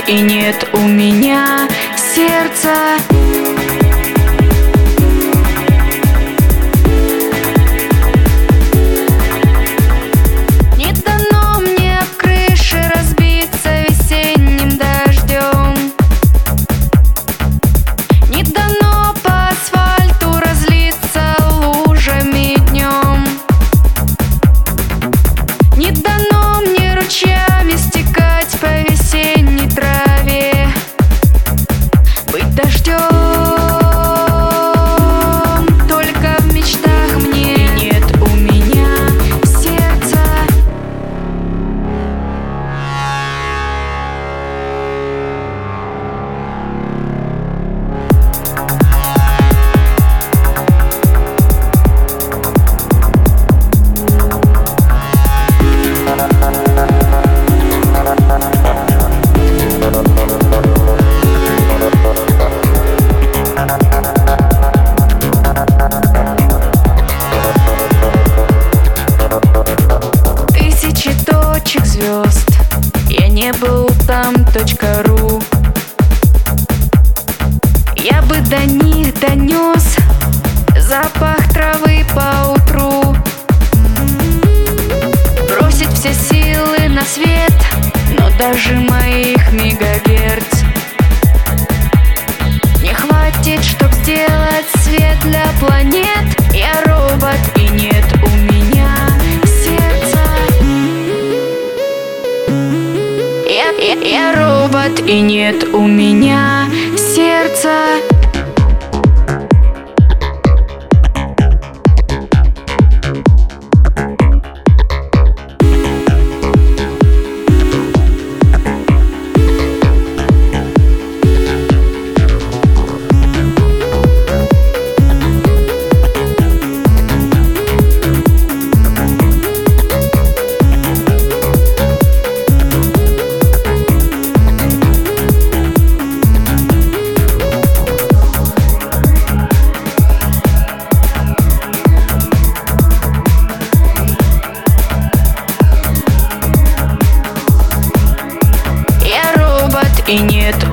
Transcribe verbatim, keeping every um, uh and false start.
и нет у меня сердца. Не дано мне об крыше разбиться весенним дождем. Не дано по асфальту разлиться лужами днем. Не дано мне ручьями стекать по весенней траве, быть дождем. Только в мечтах мне нет у меня сердца. Тысячи точек звезд, я не был там .ру. Я бы до них донес запах травы по утру. Бросить все силы на свет, но даже моих мегагерц не хватит, чтоб сделать свет для планет. Я робот и нет у меня сердца. Я, я, я робот и нет у меня сердца. И нет